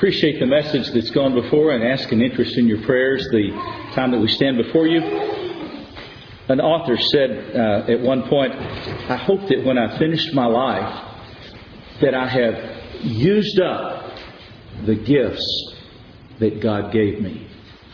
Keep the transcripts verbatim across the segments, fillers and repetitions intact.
appreciate the message that's gone before and ask an interest in your prayers the time that we stand before you. An author said uh, at one point, I hope that when I finished my life that I have used up the gifts that God gave me.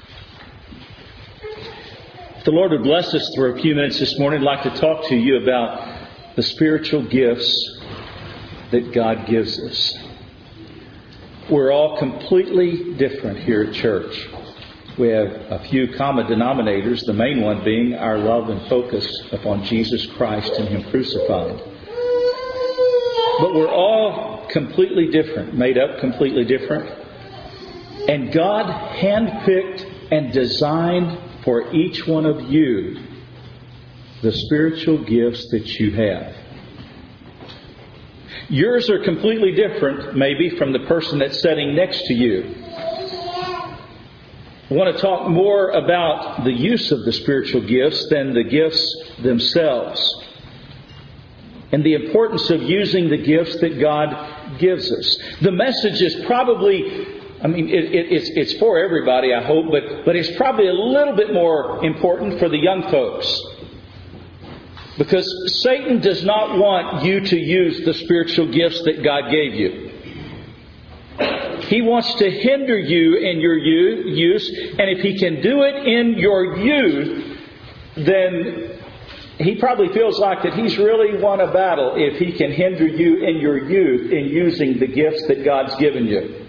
If the Lord would bless us for a few minutes this morning, I'd like to talk to you about the spiritual gifts that God gives us. We're all completely different here at church. We have a few common denominators, the main one being our love and focus upon Jesus Christ and Him crucified. But we're all completely different, made up completely different. And God handpicked and designed for each one of you the spiritual gifts that you have. Yours are completely different, maybe, from the person that's sitting next to you. I want to talk more about the use of the spiritual gifts than the gifts themselves. And the importance of using the gifts that God gives us. The message is probably, I mean, it, it, it's, it's for everybody, I hope, but, but it's probably a little bit more important for the young folks. Because Satan does not want you to use the spiritual gifts that God gave you. He wants to hinder you in your use, and if he can do it in your youth, then he probably feels like that he's really won a battle if he can hinder you in your youth in using the gifts that God's given you.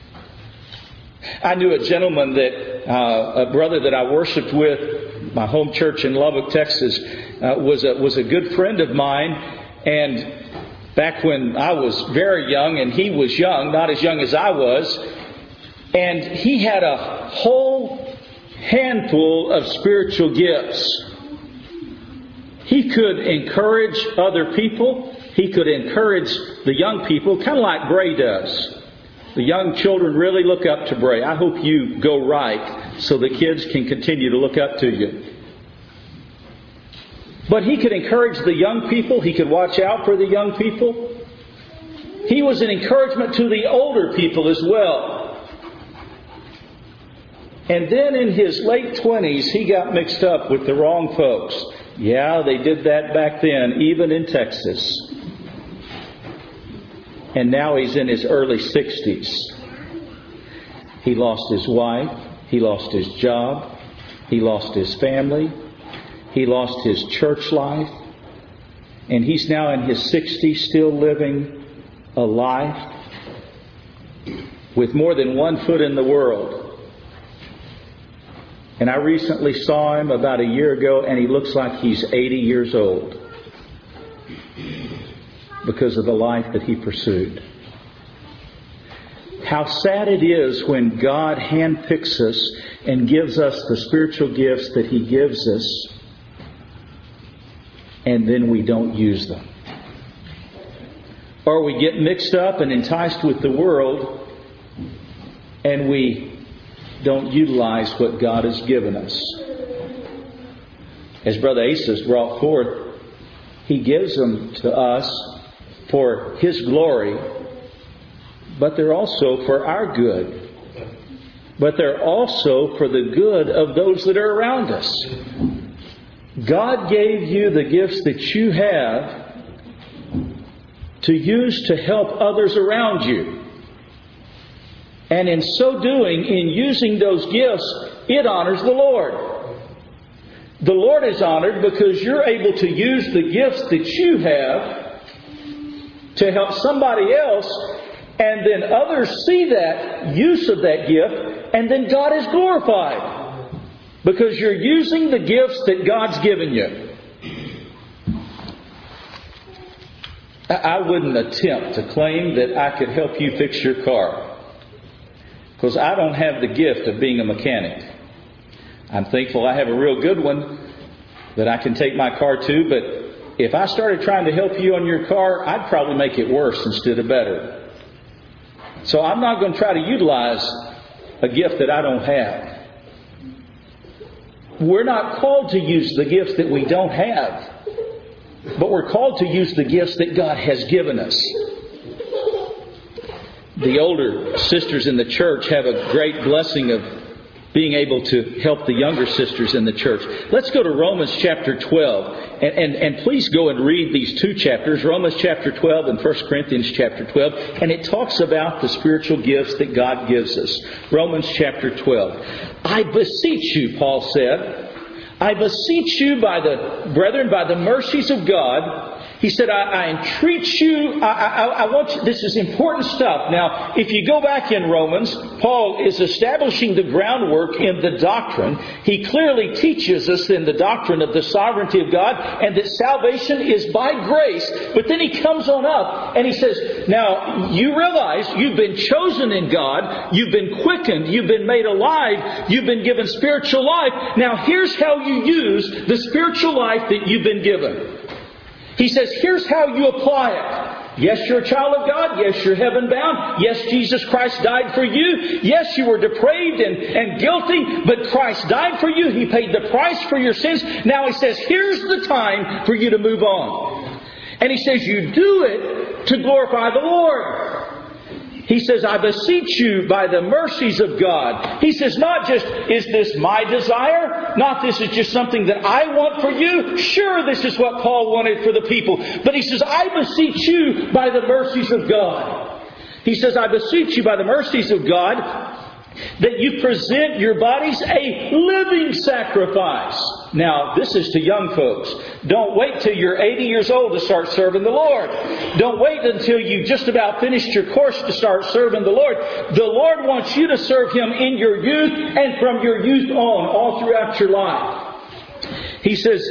I knew a gentleman that, uh, a brother that I worshiped with, my home church in Lubbock, Texas, uh, was a, was a good friend of mine. And back when I was very young and he was young, not as young as I was, and he had a whole handful of spiritual gifts. He could encourage other people. He could encourage the young people, kind of like Bray does. The young children really look up to Bray. I hope you go right so the kids can continue to look up to you. But he could encourage the young people. He could watch out for the young people. He was an encouragement to the older people as well. And then in his late twenties, he got mixed up with the wrong folks. Yeah, they did that back then, even in Texas. And now he's in his early sixties. He lost his wife. He lost his job. He lost his family. He lost his church life. And he's now in his sixties still living a life with more than one foot in the world. And I recently saw him about a year ago, and he looks like he's eighty years old because of the life that he pursued. How sad it is when God handpicks us and gives us the spiritual gifts that He gives us, and then we don't use them. Or we get mixed up and enticed with the world, and we don't utilize what God has given us. As Brother Asa brought forth, He gives them to us for His glory, but they're also for our good. But they're also for the good of those that are around us. God gave you the gifts that you have to use to help others around you. And in so doing, in using those gifts, it honors the Lord. The Lord is honored because you're able to use the gifts that you have to help somebody else, and then others see that use of that gift, and then God is glorified because you're using the gifts that God's given you. I wouldn't attempt to claim that I could help you fix your car, because I don't have the gift of being a mechanic. I'm thankful I have a real good one that I can take my car to, but if I started trying to help you on your car, I'd probably make it worse instead of better. So I'm not going to try to utilize a gift that I don't have. We're not called to use the gifts that we don't have, but we're called to use the gifts that God has given us. the older sisters in the church have a great blessing of being able to help the younger sisters in the church. Let's go to Romans chapter twelve. And, and, and please go and read these two chapters, Romans chapter twelve and First Corinthians chapter twelve. And it talks about the spiritual gifts that God gives us. Romans chapter twelve. I beseech you, Paul said, I beseech you by the, brethren, by the mercies of God. He said, I, I entreat you, I, I, I want you, this is important stuff. Now, if you go back in Romans, Paul is establishing the groundwork in the doctrine. He clearly teaches us in the doctrine of the sovereignty of God and that salvation is by grace. But then he comes on up and he says, now, you realize you've been chosen in God, you've been quickened, you've been made alive, you've been given spiritual life. Now, here's how you use the spiritual life that you've been given. He says, here's how you apply it. Yes, you're a child of God. Yes, you're heaven bound. Yes, Jesus Christ died for you. Yes, you were depraved and, and guilty, but Christ died for you. He paid the price for your sins. Now he says, here's the time for you to move on. And he says, you do it to glorify the Lord. He says, I beseech you by the mercies of God. He says, not just, is this my desire? Not this is just something that I want for you. Sure, this is what Paul wanted for the people. But he says, I beseech you by the mercies of God. He says, I beseech you by the mercies of God that you present your bodies a living sacrifice. Now, this is to young folks. Don't wait till you're eighty years old to start serving the Lord. Don't wait until you just about finished your course to start serving the Lord. The Lord wants you to serve Him in your youth and from your youth on, all throughout your life. He says,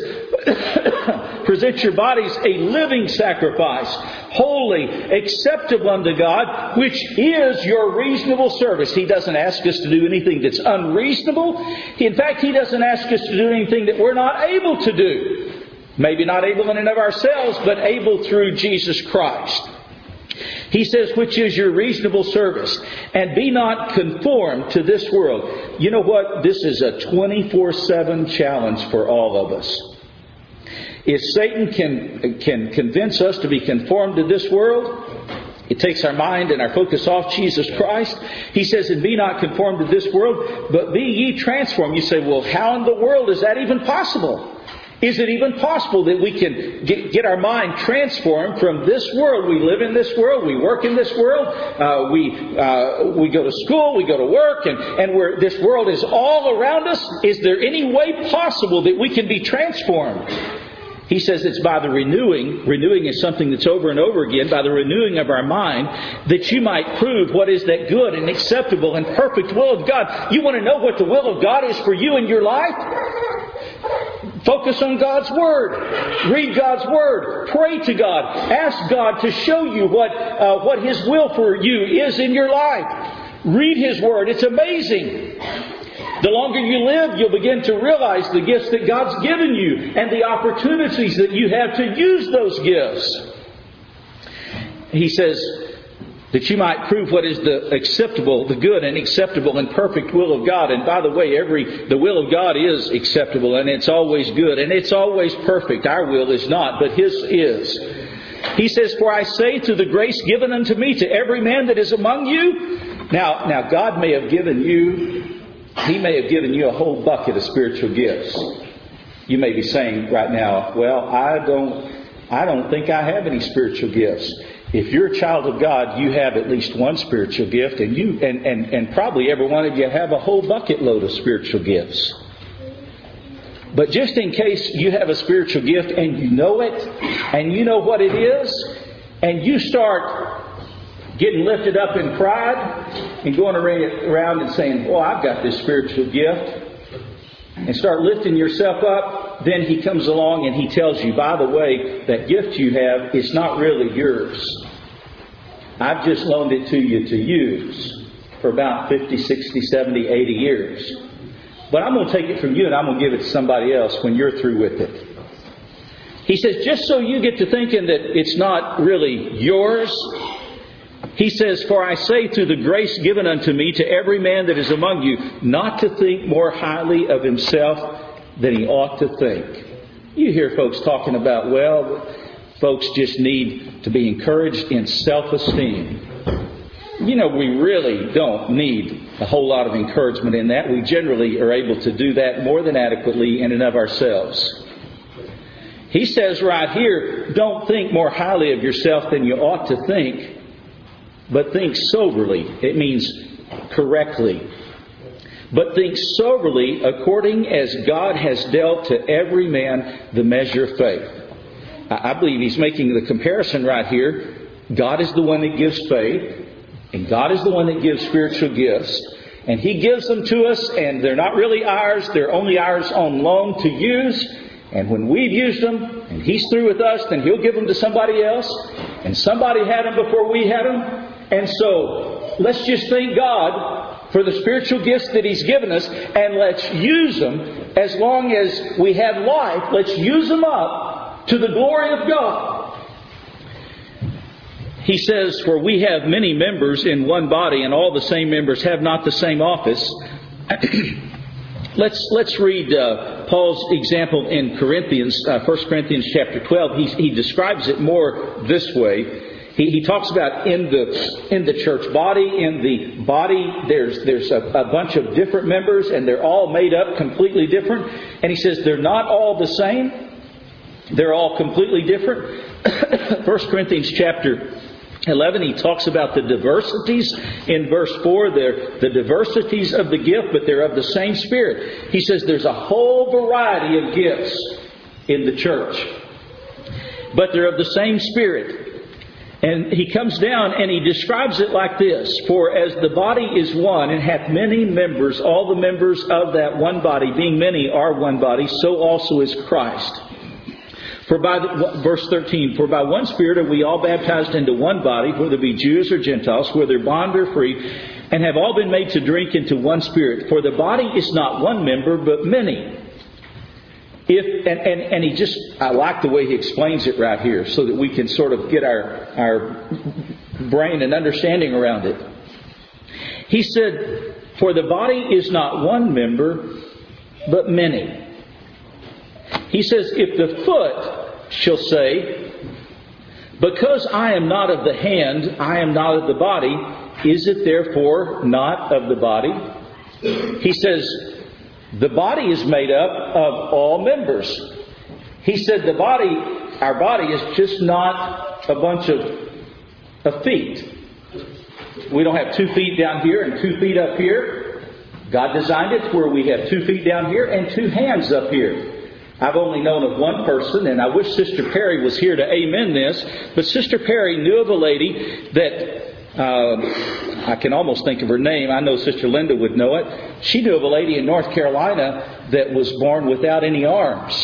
present your bodies a living sacrifice, holy, acceptable unto God, which is your reasonable service. He doesn't ask us to do anything that's unreasonable. In fact, He doesn't ask us to do anything that we're not able to do. Maybe not able in and of ourselves, but able through Jesus Christ. He says, which is your reasonable service. And be not conformed to this world. You know what? This is a twenty-four seven challenge for all of us. If Satan can, can convince us to be conformed to this world, it takes our mind and our focus off Jesus Christ. He says, and be not conformed to this world, but be ye transformed. You say, well, how in the world is that even possible? Is it even possible that we can get, get our mind transformed from this world? We live in this world. We work in this world. Uh, we uh, we go to school. We go to work. And, and we're, this world is all around us. Is there any way possible that we can be transformed? He says it's by the renewing. Renewing is something that's over and over again. By the renewing of our mind, that you might prove what is that good and acceptable and perfect will of God. You want to know what the will of God is for you in your life? Focus on God's Word. Read God's Word. Pray to God. Ask God to show you what uh, what His will for you is in your life. Read His Word. It's amazing. The longer you live, you'll begin to realize the gifts that God's given you and the opportunities that you have to use those gifts. He says that you might prove what is the acceptable, the good and acceptable and perfect will of God. And by the way, every the will of God is acceptable and it's always good and it's always perfect. Our will is not, but His is. He says, for I say through the grace given unto me to every man that is among you. Now, now God may have given you, He may have given you a whole bucket of spiritual gifts. You may be saying right now, well, I don't, I don't think I have any spiritual gifts. If you're a child of God, you have at least one spiritual gift, and you and, and, and probably every one of you have a whole bucket load of spiritual gifts. But just in case you have a spiritual gift and you know it, and you know what it is, and you start getting lifted up in pride and going around and saying, well, I've got this spiritual gift, and start lifting yourself up, then He comes along and He tells you, by the way, that gift you have is not really yours. I've just loaned it to you to use for about fifty, sixty, seventy, eighty years. But I'm going to take it from you and I'm going to give it to somebody else when you're through with it. He says, just so you get to thinking that it's not really yours, He says, for I say through the grace given unto me to every man that is among you, not to think more highly of himself than he ought to think. You hear folks talking about, well, folks just need to be encouraged in self-esteem. You know, we really don't need a whole lot of encouragement in that. We generally are able to do that more than adequately in and of ourselves. He says right here, don't think more highly of yourself than you ought to think, but think soberly. It means correctly. But think soberly according as God has dealt to every man the measure of faith. I believe he's making the comparison right here. God is the one that gives faith, and God is the one that gives spiritual gifts. And He gives them to us, and they're not really ours. They're only ours on loan to use. And when we've used them, and He's through with us, then He'll give them to somebody else. And somebody had them before we had them. And so, let's just thank God for the spiritual gifts that He's given us, and let's use them as long as we have life. Let's use them up to the glory of God. He says, for we have many members in one body, and all the same members have not the same office. let's let's read uh, Paul's example in Corinthians, uh, First Corinthians chapter twelve. He, he describes it more this way. He, he talks about in the in the church body. In the body, there's there's a, a bunch of different members, and they're all made up completely different. And he says they're not all the same. They're all completely different. First Corinthians chapter eleven, he talks about the diversities. In verse four, they're the diversities of the gift, but they're of the same Spirit. He says there's a whole variety of gifts in the church, but they're of the same Spirit. And he comes down and he describes it like this. For as the body is one and hath many members, all the members of that one body, being many, are one body, so also is Christ. For by the, verse thirteen, for by one Spirit are we all baptized into one body, whether be Jews or Gentiles, whether bond or free, and have all been made to drink into one Spirit. For the body is not one member, but many. If and, and, and he just, I like the way he explains it right here, so that we can sort of get our our brain and understanding around it. He said, for the body is not one member, but many. He says, if the foot shall say, because I am not of the hand, I am not of the body, is it therefore not of the body? He says, the body is made up of all members. He said the body, our body is just not a bunch of, of feet. We don't have two feet down here and two feet up here. God designed it where we have two feet down here and two hands up here. I've only known of one person, and I wish Sister Perry was here to amen this, but Sister Perry knew of a lady that Uh, I can almost think of her name. I know Sister Linda would know it. She knew of a lady in North Carolina that was born without any arms.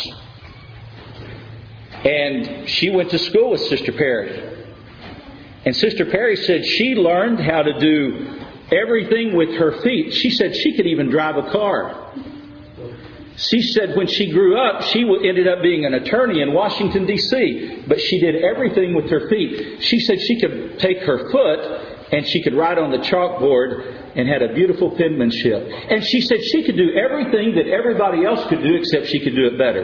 And she went to school with Sister Perry. And Sister Perry said she learned how to do everything with her feet. She said she could even drive a car. She said when she grew up, she ended up being an attorney in Washington, D C But she did everything with her feet. She said she could take her foot and she could write on the chalkboard and had a beautiful penmanship. And she said she could do everything that everybody else could do, except she could do it better.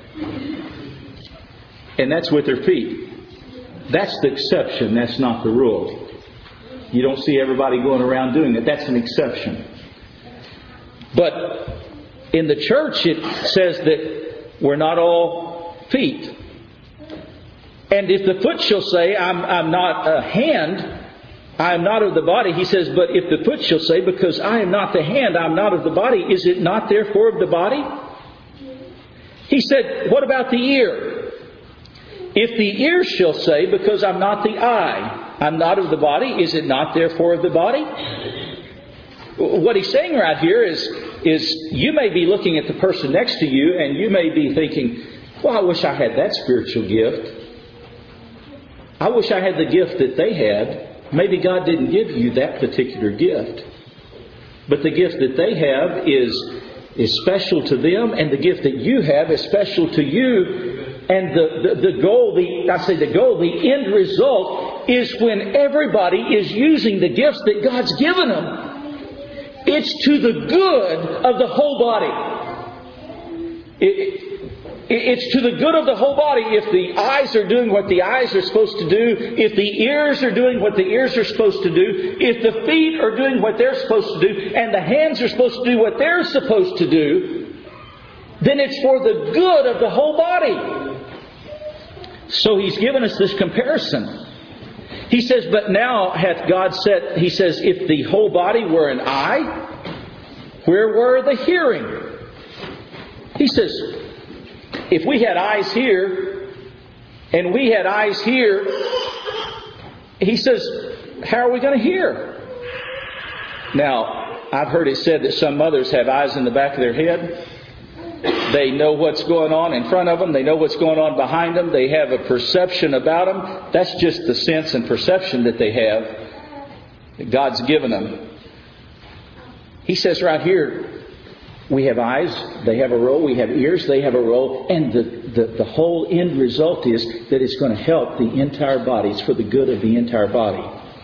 And that's with her feet. That's the exception. That's not the rule. You don't see everybody going around doing it. That's an exception. But in the church, it says that we're not all feet. And if the foot shall say, I'm, I'm not a hand, I am not of the body, he says, but if the foot shall say, because I am not the hand, I am not of the body, is it not therefore of the body? He said, what about the ear? If the ear shall say, because I'm not the eye, I'm not of the body, is it not therefore of the body? What he's saying right here is, is you may be looking at the person next to you and you may be thinking, well, I wish I had that spiritual gift. I wish I had the gift that they had. Maybe God didn't give you that particular gift. But the gift that they have is, is special to them, and the gift that you have is special to you. And the, the, the goal, the I say the goal, the end result is when everybody is using the gifts that God's given them. It's to the good of the whole body. It, It's to the good of the whole body. If the eyes are doing what the eyes are supposed to do, if the ears are doing what the ears are supposed to do, if the feet are doing what they're supposed to do, and the hands are supposed to do what they're supposed to do, then it's for the good of the whole body. So He's given us this comparison. He says, but now hath God set, He says, if the whole body were an eye, where were the hearing? He says, if we had eyes here, and we had eyes here, He says, how are we going to hear? Now, I've heard it said that some mothers have eyes in the back of their head. They know what's going on in front of them. They know what's going on behind them. They have a perception about them. That's just the sense and perception that they have that God's given them. He says right here, we have eyes, they have a role. We have ears, they have a role. And the, the, the whole end result is that it's going to help the entire body. It's for the good of the entire body.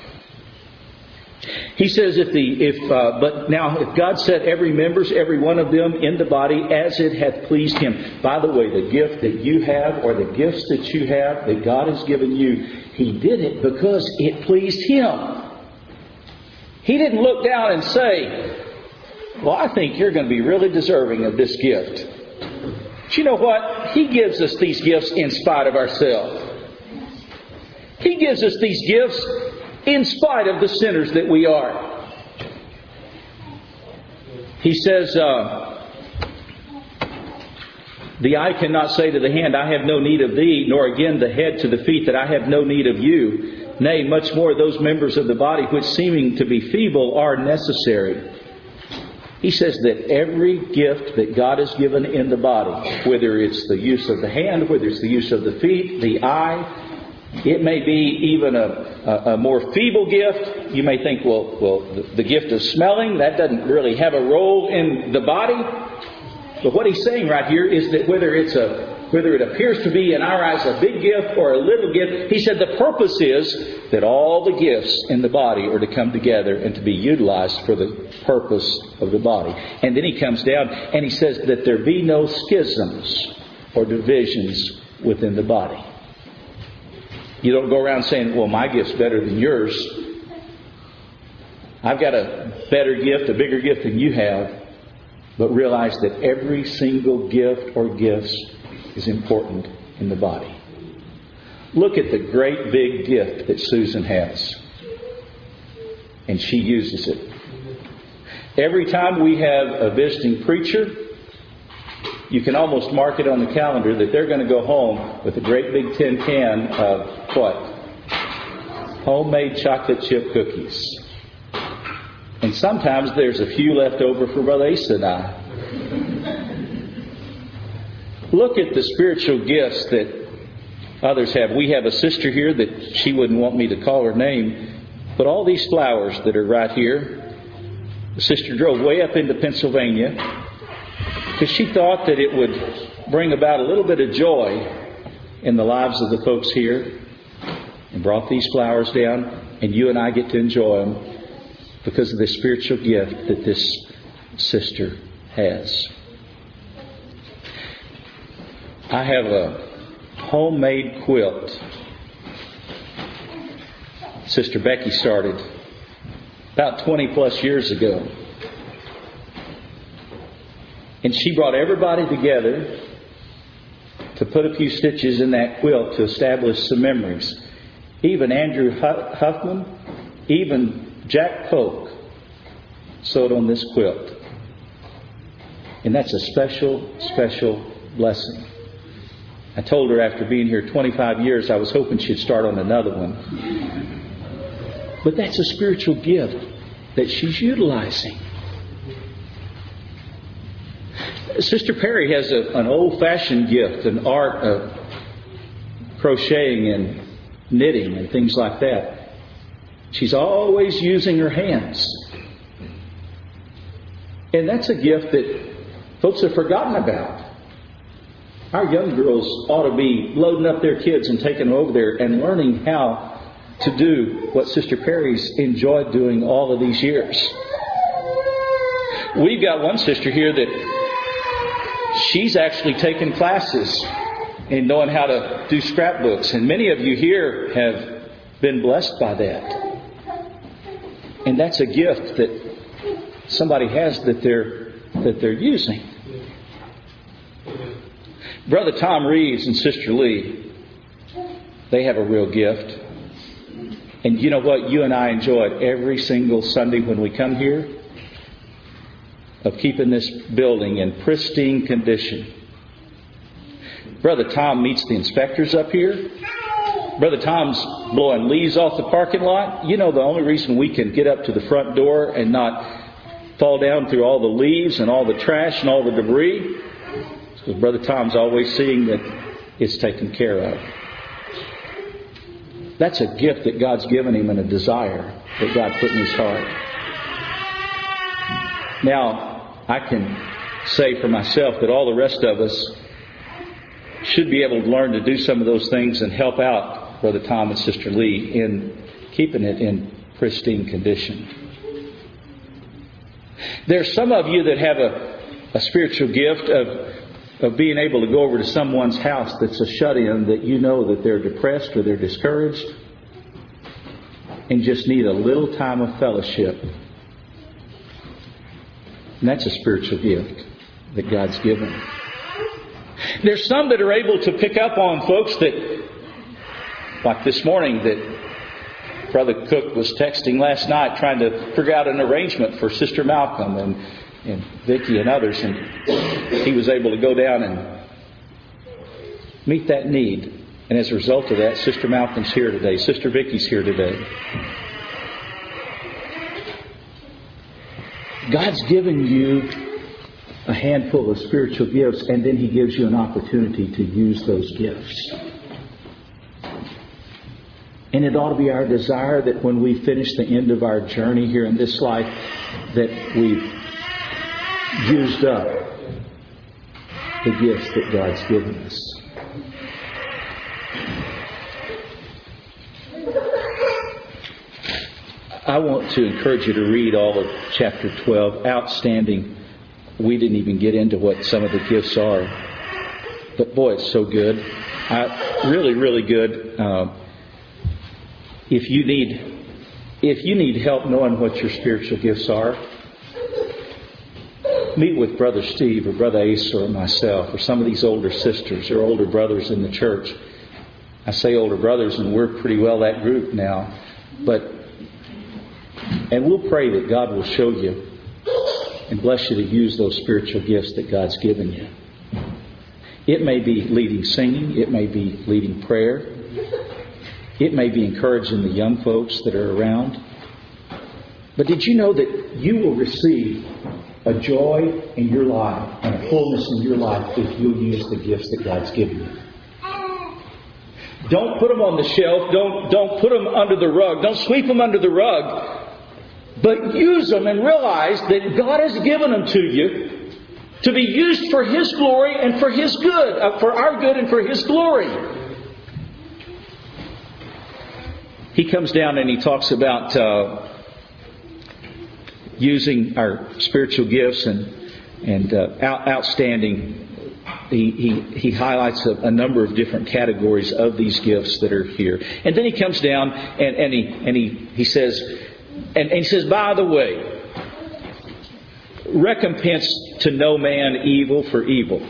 He says, if the if uh, but now if God set every members, every one of them in the body as it hath pleased Him. By the way, the gift that you have, or the gifts that you have that God has given you, He did it because it pleased Him. He didn't look down and say, well, I think you're going to be really deserving of this gift. But you know what? He gives us these gifts in spite of ourselves. He gives us these gifts in spite of the sinners that we are. He says, uh, the eye cannot say to the hand, I have no need of thee, nor again the head to the feet, that I have no need of you. Nay, much more those members of the body which seeming to be feeble are necessary. He says that every gift that God has given in the body, whether it's the use of the hand, whether it's the use of the feet, the eye, it may be even a, a, a more feeble gift. You may think, well, well, the, the gift of smelling, that doesn't really have a role in the body. But what he's saying right here is that whether it's a whether it appears to be in our eyes a big gift or a little gift, he said the purpose is that all the gifts in the body are to come together and to be utilized for the purpose of the body. And then he comes down and he says that there be no schisms or divisions within the body. You don't go around saying, well, my gift's better than yours. I've got a better gift, a bigger gift than you have. But realize that every single gift or gifts is important in the body. Look at the great big gift that Susan has. And she uses it. Every time we have a visiting preacher, you can almost mark it on the calendar that they're going to go home with a great big tin can of what? Homemade chocolate chip cookies. And sometimes there's a few left over for Brother Asa and I. Look at the spiritual gifts that others have. We have a sister here that she wouldn't want me to call her name. But all these flowers that are right here, the sister drove way up into Pennsylvania because she thought that it would bring about a little bit of joy in the lives of the folks here, and brought these flowers down, and you and I get to enjoy them because of the spiritual gift that this sister has. I have a homemade quilt Sister Becky started about twenty plus years ago. And she brought everybody together to put a few stitches in that quilt to establish some memories. Even Andrew Huffman, even Jack Polk sewed on this quilt. And that's a special, special blessing. I told her after being here twenty-five years, I was hoping she'd start on another one. But that's a spiritual gift that she's utilizing. Sister Perry has a, an old-fashioned gift, an art of crocheting and knitting and things like that. She's always using her hands. And that's a gift that folks have forgotten about. Our young girls ought to be loading up their kids and taking them over there and learning how to do what Sister Perry's enjoyed doing all of these years. We've got one sister here that she's actually taken classes in knowing how to do scrapbooks. And many of you here have been blessed by that. And that's a gift that somebody has that they're that they're using. Brother Tom Reeves and Sister Lee, they have a real gift. And you know what? You and I enjoy it every single Sunday when we come here, of keeping this building in pristine condition. Brother Tom meets the inspectors up here. Brother Tom's blowing leaves off the parking lot. You know the only reason we can get up to the front door and not fall down through all the leaves and all the trash and all the debris is because Brother Tom's always seeing that it's taken care of. That's a gift that God's given him and a desire that God put in his heart. Now, I can say for myself that all the rest of us should be able to learn to do some of those things and help out Brother Tom and Sister Lee in keeping it in pristine condition. There's some of you that have a, a spiritual gift of of being able to go over to someone's house that's a shut-in, that you know that they're depressed or they're discouraged and just need a little time of fellowship. And that's a spiritual gift that God's given. There's some that are able to pick up on folks that, like this morning, that Brother Cook was texting last night trying to figure out an arrangement for Sister Malcolm and and Vicki and others, and he was able to go down and meet that need. And as a result of that, Sister Malcolm's here today. Sister Vicki's here today. God's given you a handful of spiritual gifts, and then He gives you an opportunity to use those gifts. And it ought to be our desire that when we finish the end of our journey here in this life, that we've used up the gifts that God's given us. I want to encourage you to read all of chapter twelve. Outstanding. We didn't even get into what some of the gifts are. But boy, it's so good. I, really, really good. Uh, if you need, if you need help knowing what your spiritual gifts are, meet with Brother Steve or Brother Ace or myself or some of these older sisters or older brothers in the church. I say older brothers, and we're pretty well that group now. But and we'll pray that God will show you and bless you to use those spiritual gifts that God's given you. It may be leading singing. It may be leading prayer. It may be encouraging the young folks that are around. But did you know that you will receive a joy in your life and a fullness in your life if you'll use the gifts that God's given you? Don't put them on the shelf. Don't, don't put them under the rug. Don't sweep them under the rug. But use them and realize that God has given them to you to be used for His glory and for His good, uh, for our good and for His glory. He comes down and he talks about uh, using our spiritual gifts and and uh, out, outstanding. He, he he highlights a, a number of different categories of these gifts that are here, and then he comes down and, and he and he he says, and, and he says, by the way, recompense to no man evil for evil.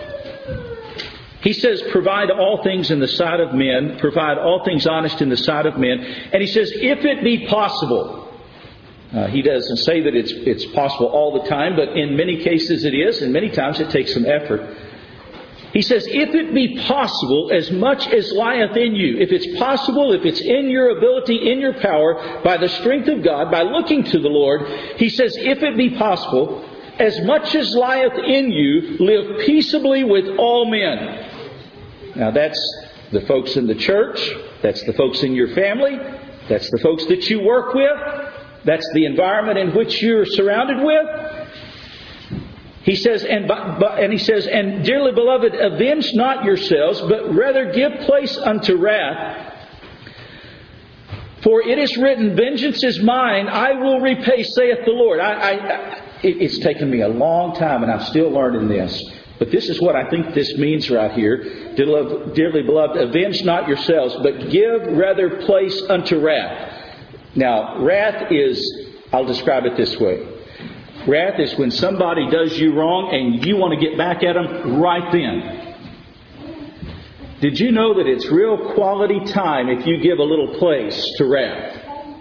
He says, provide all things in the sight of men, provide all things honest in the sight of men, and he says, if it be possible. Uh, he doesn't say that it's it's possible all the time, but in many cases it is, and many times it takes some effort. He says, if it be possible, as much as lieth in you, if it's possible, if it's in your ability, in your power, by the strength of God, by looking to the Lord, he says, if it be possible, as much as lieth in you, live peaceably with all men. Now that's the folks in the church, that's the folks in your family, that's the folks that you work with, that's the environment in which you're surrounded with. He says, and, and he says, and dearly beloved, avenge not yourselves, but rather give place unto wrath. For it is written, vengeance is mine, I will repay, saith the Lord. I, I, I, it's taken me a long time, and I'm still learning this, But this is what I think this means right here. Dearly beloved, avenge not yourselves, but give rather place unto wrath. Now, wrath is, I'll describe it this way. Wrath is when somebody does you wrong and you want to get back at them right then. Did you know that it's real quality time if you give a little place to wrath?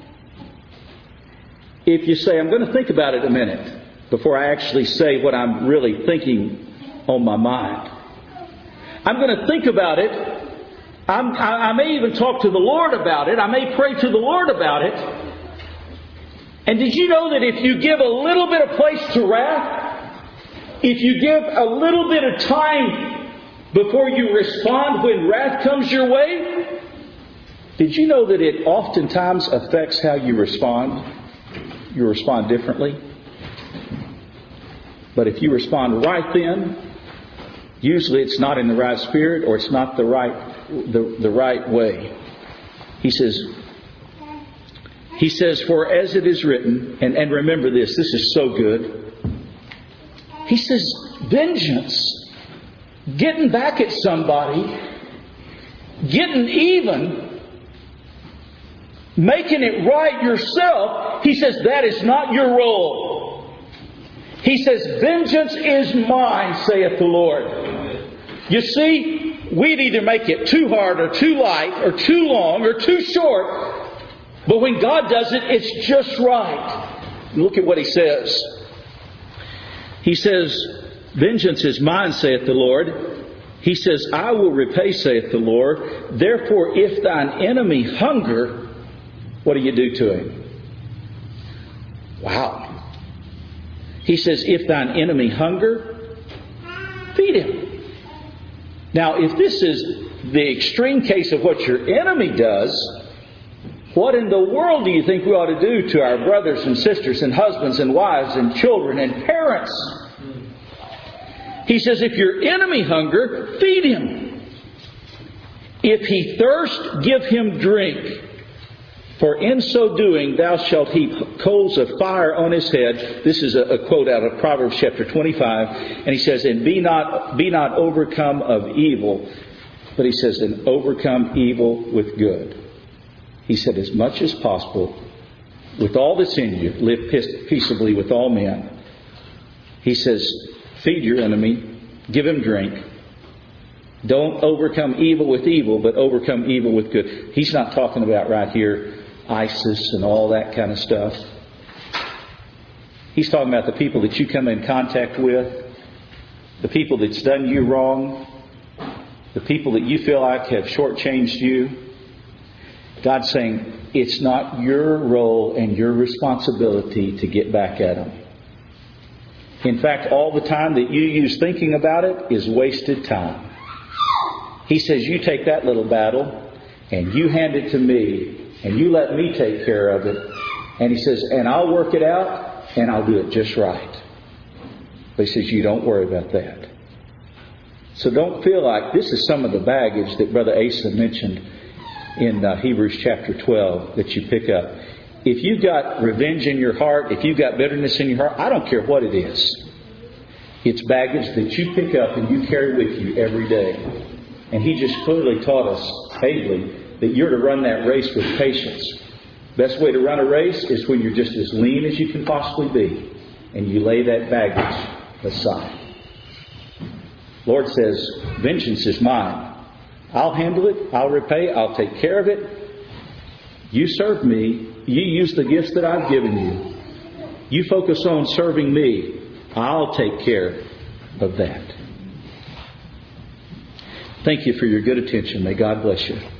If you say, I'm going to think about it a minute before I actually say what I'm really thinking on my mind. I'm going to think about it. I'm, I, I may even talk to the Lord about it. I may pray to the Lord about it. And did you know that if you give a little bit of place to wrath, if you give a little bit of time before you respond when wrath comes your way, did you know that it oftentimes affects how you respond? You respond differently. But if you respond right then, usually it's not in the right spirit or it's not the right the, the right way. He says, He says, for as it is written, and, and remember this, this is so good. He says, vengeance, getting back at somebody, getting even, making it right yourself, he says, that is not your role. He says, vengeance is mine, saith the Lord. You see, we'd either make it too hard or too light or too long or too short. But when God does it, it's just right. Look at what He says. He says, vengeance is mine, saith the Lord. He says, I will repay, saith the Lord. Therefore, if thine enemy hunger, what do you do to him? Wow. He says, if thine enemy hunger, feed him. Now, if this is the extreme case of what your enemy does, what in the world do you think we ought to do to our brothers and sisters and husbands and wives and children and parents? He says, if your enemy hunger, feed him. If he thirst, give him drink. For in so doing, thou shalt heap coals of fire on his head. This is a, a quote out of Proverbs chapter twenty-five. And he says, and be not, be not overcome of evil. But he says, and overcome evil with good. He said, as much as possible, with all that's in you, live peaceably with all men. He says, feed your enemy, give him drink. Don't overcome evil with evil, but overcome evil with good. He's not talking about right here ISIS and all that kind of stuff. He's talking about the people that you come in contact with, the people that's done you wrong, the people that you feel like have shortchanged you. God's saying it's not your role and your responsibility to get back at them. In fact, all the time that you use thinking about it is wasted time. He says, you take that little battle and you hand it to me and you let me take care of it. And he says, and I'll work it out and I'll do it just right. But he says, you don't worry about that. So don't feel like this is some of the baggage that Brother Asa mentioned in uh, Hebrews chapter twelve that you pick up. If you've got revenge in your heart, if you've got bitterness in your heart, I don't care what it is. It's baggage that you pick up and you carry with you every day. And he just clearly taught us, ably, that you're to run that race with patience. Best way to run a race is when you're just as lean as you can possibly be. And you lay that baggage aside. Lord says, vengeance is mine. I'll handle it. I'll repay. I'll take care of it. You serve me. You use the gifts that I've given you. You focus on serving me. I'll take care of that. Thank you for your good attention. May God bless you.